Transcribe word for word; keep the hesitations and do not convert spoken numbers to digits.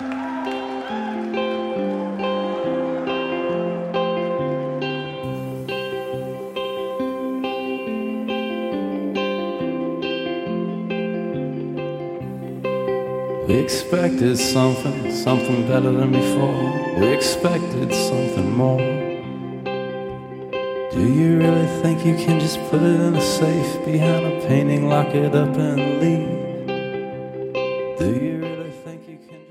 We expected something, something better than before. We expected something more. Do you really think you can just put it in a safe behind a painting, lock it up and leave?